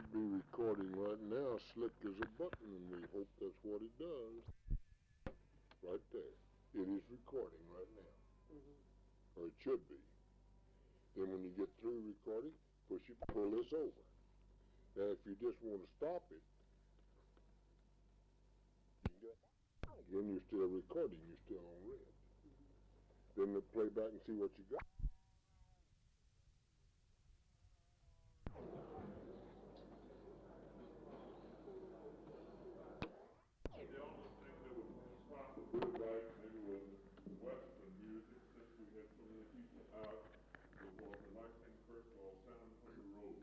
be recording right now, slick as a button, and we hope that's what it does. Right there. It is recording right now. Or it should be. Then when you get through recording, pull this over. Now if you just want to stop it, then you're still recording, you're still on red. Then play back and see what you got. The only thing that was possible back maybe was Western music, since we had so many people out. Was the nice thing, first of all, Sound of the Rose.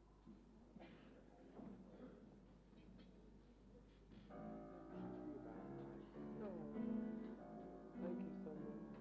Thank you so much.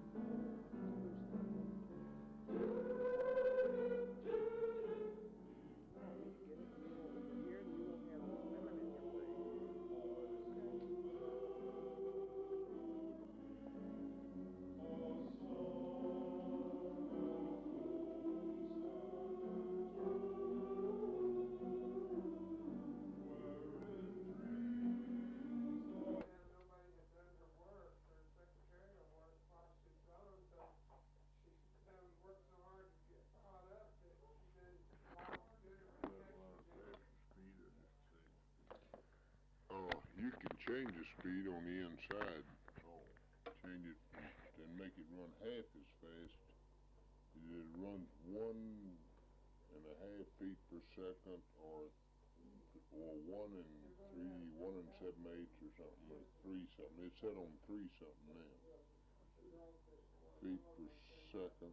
You can change the speed on the inside. Change it and make it run half as fast. It runs 1.5 feet per second, or 1 7/8 or something, or 3 something. It's set on 3 something now. Feet per second.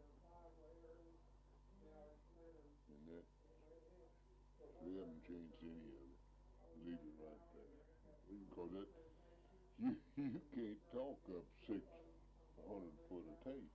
And that, we haven't changed any of it. Leave it right there. Because you can't talk up 600 foot of tape.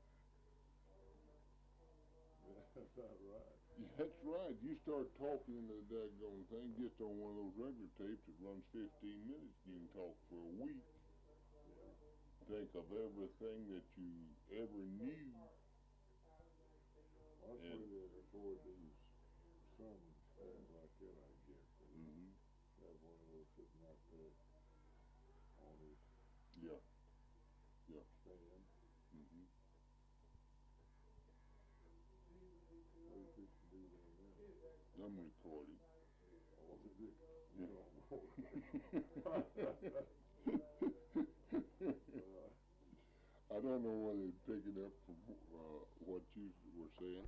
That's not right. Yeah, that's right. You start talking the daggone thing just on one of those regular tapes that runs 15 minutes, you can talk for a week. Think of everything that you ever knew. That's where they record these songs like that, I guess. Have one of those sitting out there on his stand. What do you think you do there now? I'm recording. Oh, is it? I don't know whether it's picking up from what you were saying.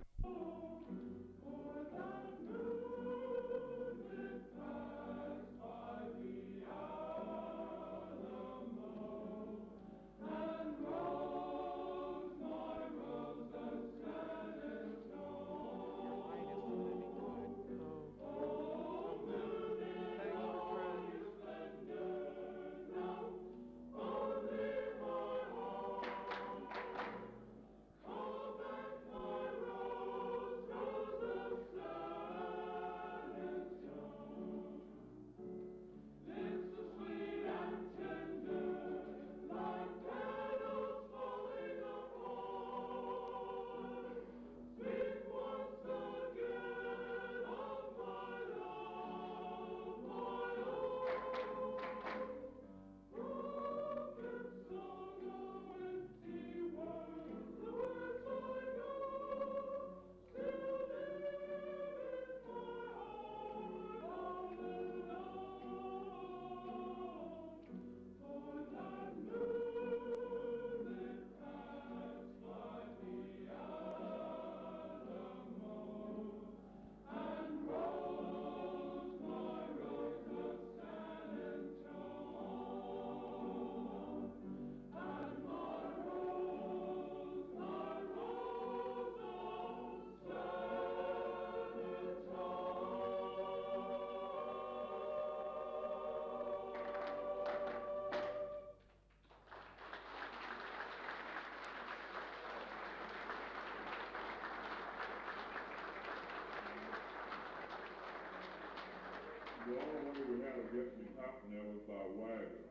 The only way we had to get me up there was by wagon.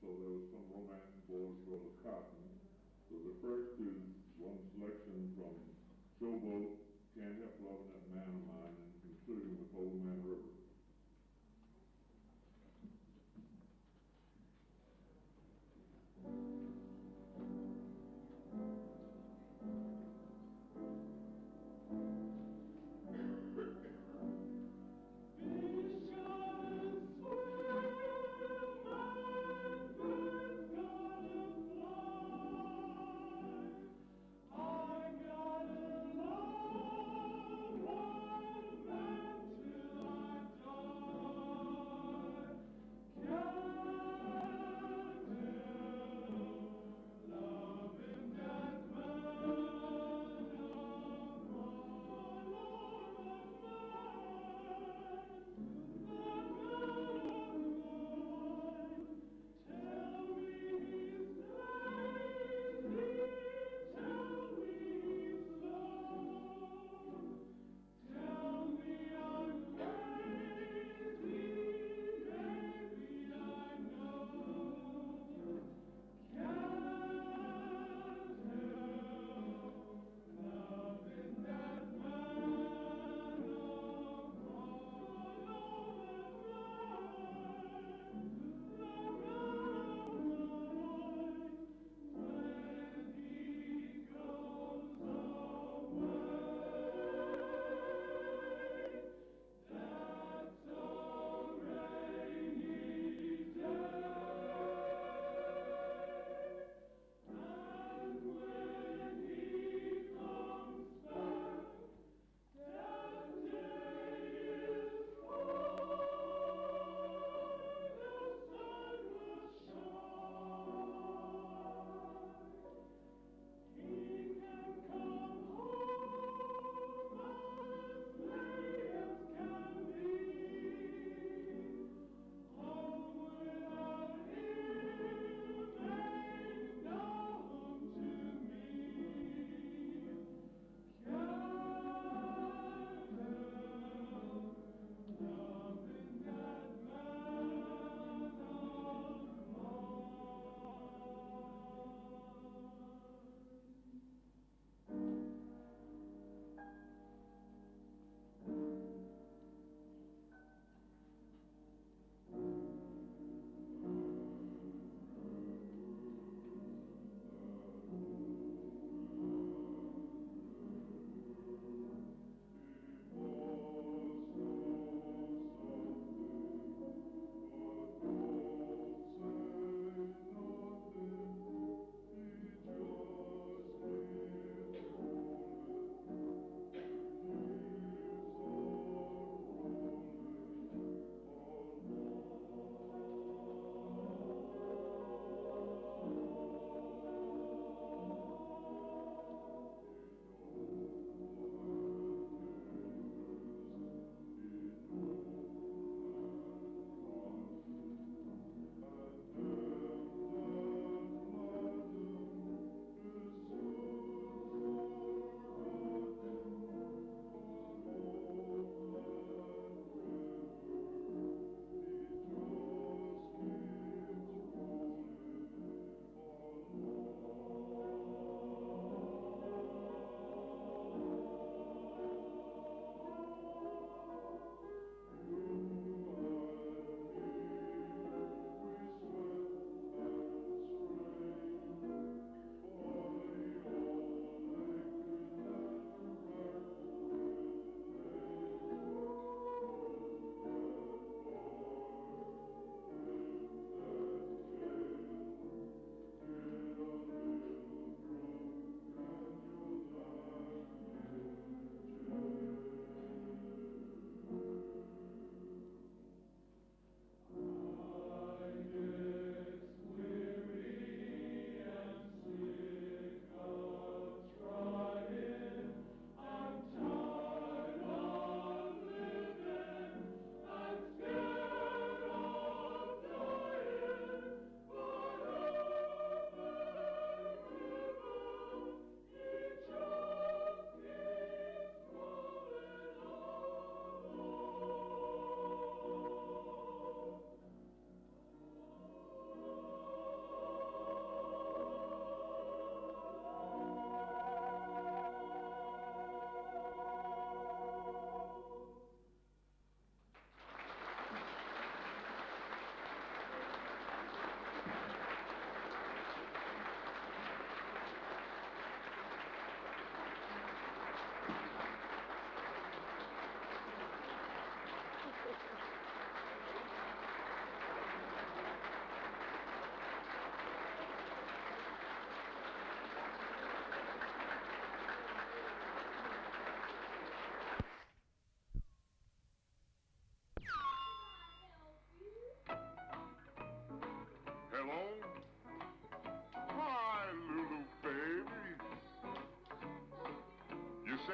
so there was some romance boards for the cotton. So the first is one selection from Showboat, Can't Help Loving That Man of Mine, and concluding with Old Man River.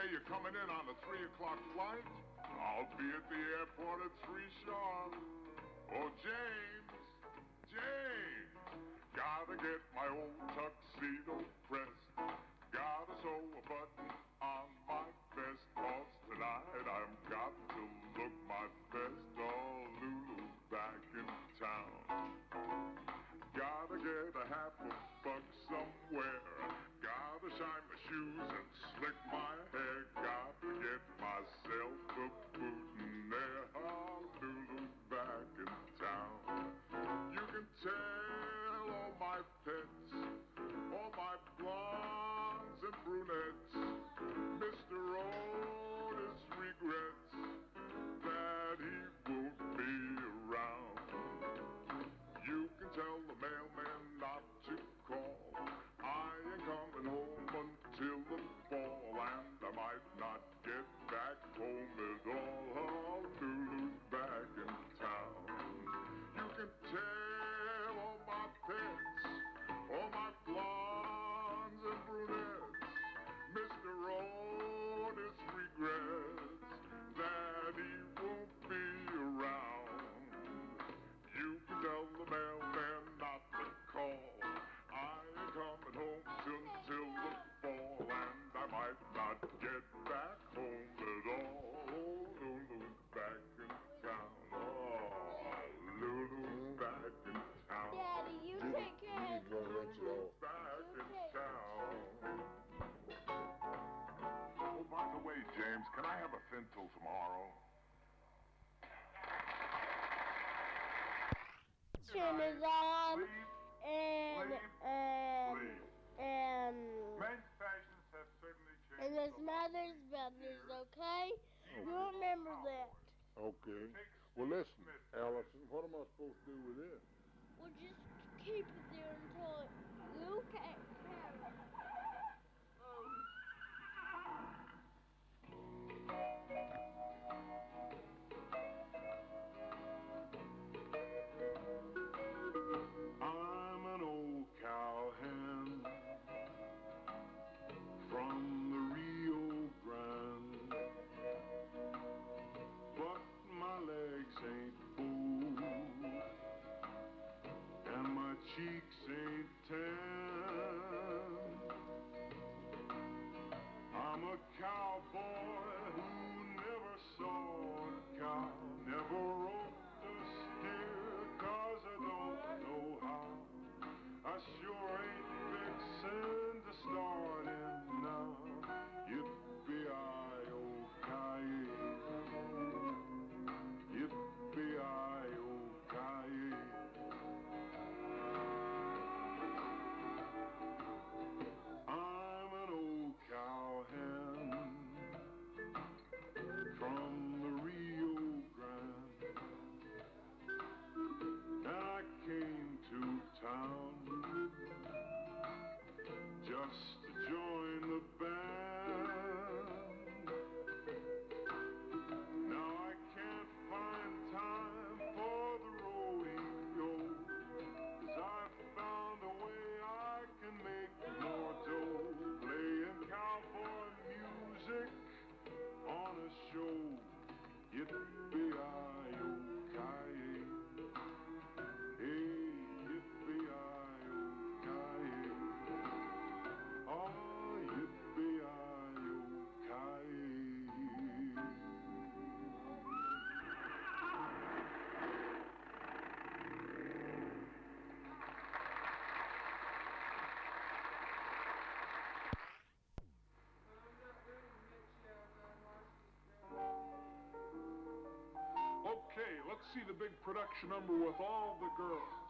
you're coming in on the 3 o'clock flight? I'll be at the airport at 3 sharp. Oh, James, gotta get my old tuxedo pressed. Gotta sew a button on my vest, 'cause tonight I've got to look my best. Oh, Lulu's back in town. Gotta get a half a buck somewhere. Gotta shine my shoes and slick my hair. Gotta get myself a boot in there. Oh, Lulu's back in town. You can tell all my pets, all my blondes and brunettes, Mr. Otis regrets that he won't be around. You can tell the mailman not to call. I ain't coming home until the fall, and I might not get back home at all. Oh, Lulu's back in town. You can tell all my pets, all my blondes and brunettes, Mr. Otis regrets that he won't be around. You can tell the mailman not to call. I ain't coming home till the fall, and I might not get back home at all. Oh, Lulu's back in town. Oh, Lulu's back in town. Daddy, you take care of the Lulu's back in town. Oh, by the way, James, can I have a fin till tomorrow? Turn is on, Please, and please. and Men's fashions have certainly changed. and his mother's brothers, okay? You remember that. Okay. Well, listen, Allison, what am I supposed to do with this? We'll just keep it there until you can't carry it. I'm an old cowhand from the Rio Grande, but my legs ain't full and my cheeks ain't tan. I'm a cowboy who never saw a cow, never roped a steer, 'cause I don't know how. I sure ain't fixin' to start in now. Yippee-i-oh-ki-yay. Yippee-i-oh-ki-yay. I'm an old cowhand from the Rio Grande, and I came to town just to join the band. Now I can't find time for the rodeo, 'cause I've found a way I can make more dough, playing cowboy music on a show. Yippee-i-oh-ki-yay. Hey, yippee-i-oh-ki-yay. Oh, yippee-i-oh-ki-yay. Okay, let's see the big production number with all the girls.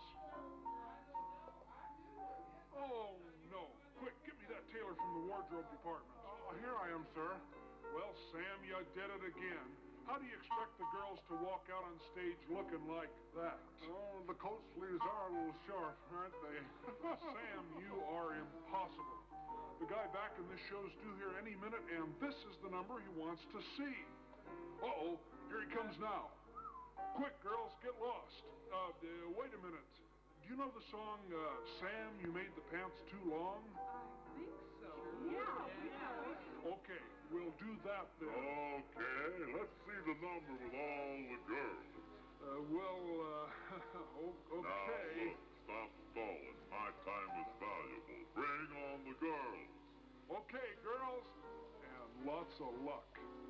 Oh, no. Quick, get me that tailor from the wardrobe department. Oh, here I am, sir. Well, Sam, you did it again. How do you expect the girls to walk out on stage looking like that? Oh, the coat sleeves are a little sharp, aren't they? Sam, you are impossible. The guy back in this show's due here any minute, and this is the number he wants to see. Uh-oh, here he comes now. Quick, girls, get lost. Wait a minute. Do you know the song, Sam, You Made the Pants Too Long? I think so. Yeah, we know it. Okay, we'll do that then. Okay, let's see the number with all the girls. Okay. Now, look, stop stalling. My time is valuable. Bring on the girls. Okay, girls, and lots of luck.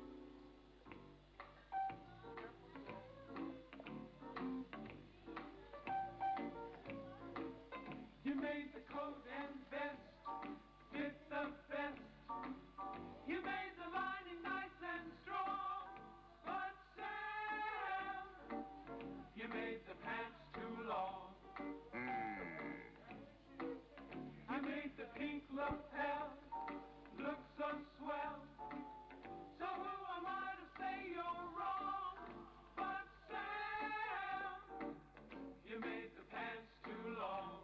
You made the coat and vest fit the best. You made the lining nice and strong. But Sam, you made the pants too long. You made the pink lapel look so swell. So who am I to say you're wrong? But Sam, you made the pants too long.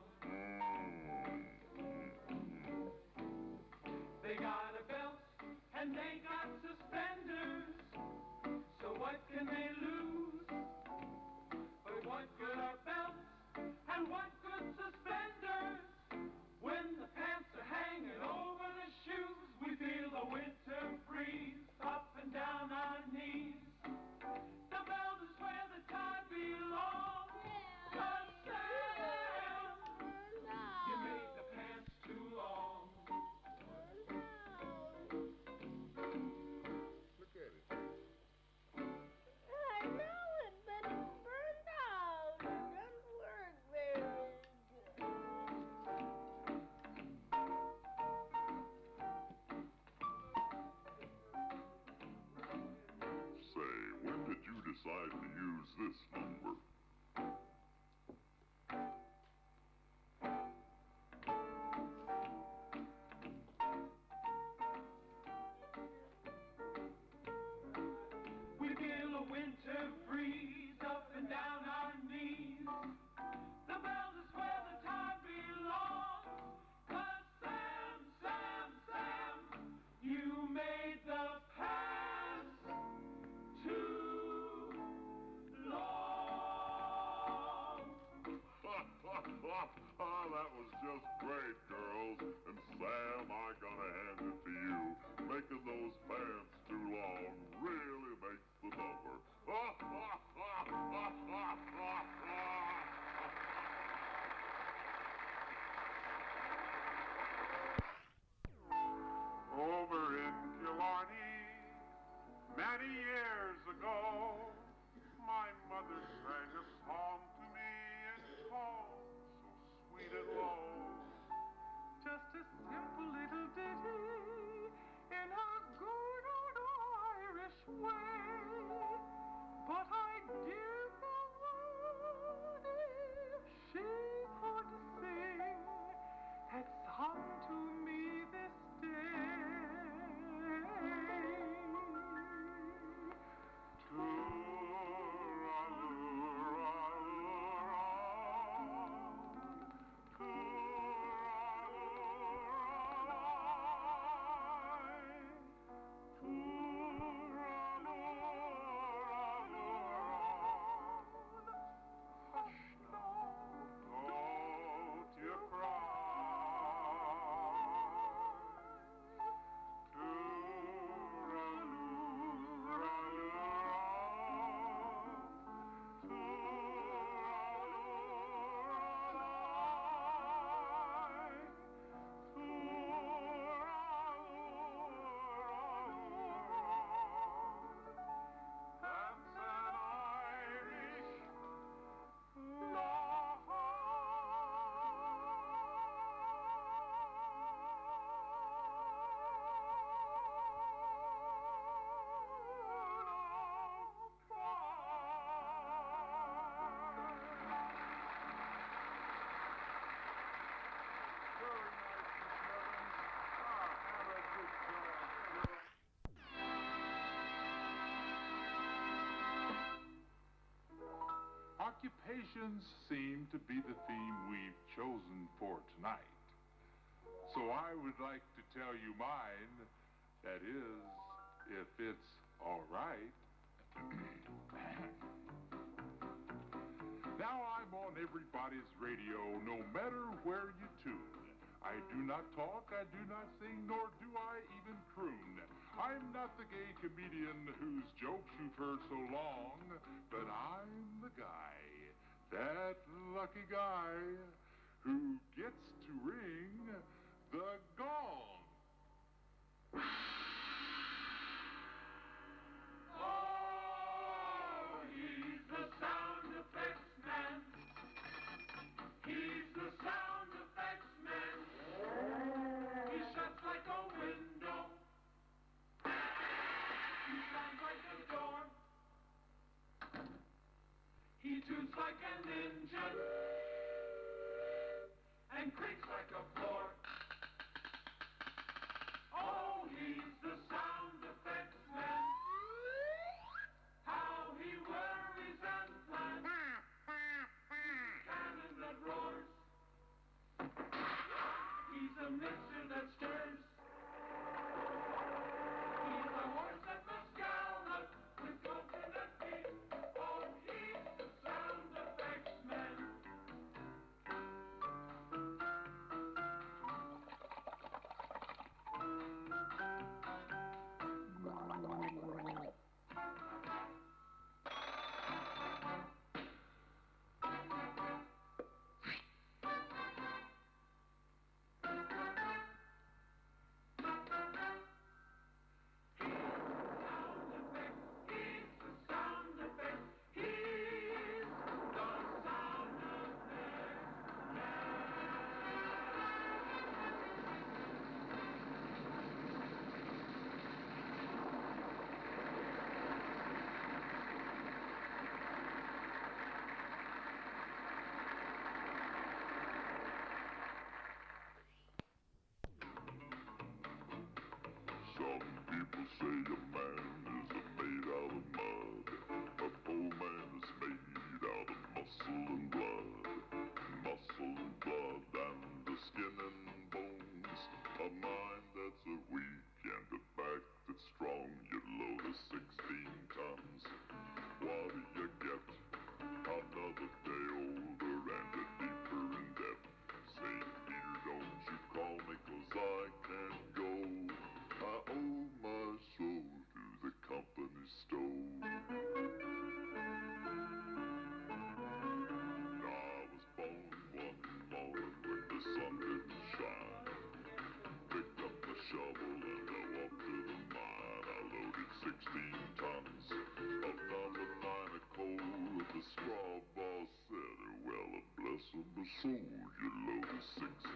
They got a belt and they got suspenders. So what can they lose? But what good are belts and what good suspenders? When the pants are hanging over the shoes, we feel the winter breeze up and down our knees. The belt is where the tie belongs. But Sam, you made the pants too long. Look at it. I know it, but it's burned out. It doesn't work very good. Say, when did you decide to use this number? We feel a winter breeze up and down our knees. The belt is where the tie belongs. 'Cause Sam, Sam, Sam, you made the pants too long. Ah, that was just great, girls. And Sam, I gotta hand it to you. Making those pants too long really makes the number. Over in Killarney, many years ago, my mother sang a song to me in tone so sweet and low. Just a simple little ditty in her good old Irish way. But I dear the word if she could sing, had sung to me this day. Occupations seem to be the theme we've chosen for tonight. So I would like to tell you mine, that is, if it's all right. Now I'm on everybody's radio, no matter where you tune. I do not talk, I do not sing, nor do I even croon. I'm not the gay comedian whose jokes you've heard so long, but I'm the guy, that lucky guy, who gets to ring the gong. Oh, he's the sound effects man. He's the sound effects man. He shuts like a window. He sounds like a door. He toots like an engine and creaks like a floor. Oh, he's the sound effects man. How he worries and plans. Cannon that roars. He's a mixer that stirs. He's a horse that must gallop with coconut feet. Oh, he's the sound effects man. Some people say a man is made out of mud. A poor man is made out of muscle and blood. Muscle and blood and the skin and bones. A mind that's a weak and a back that's strong. You load a 16 tons. What do you get? Another day older and a deeper in debt. St. Peter, don't you call me 'cause I can't go. I owe my soul to the company store. I was born one morning when the sun didn't shine. Picked up the shovel and I walked to the mine. I loaded 16 tons of number 9 of coal. The straw boss said, well, bless my soul, you loaded 16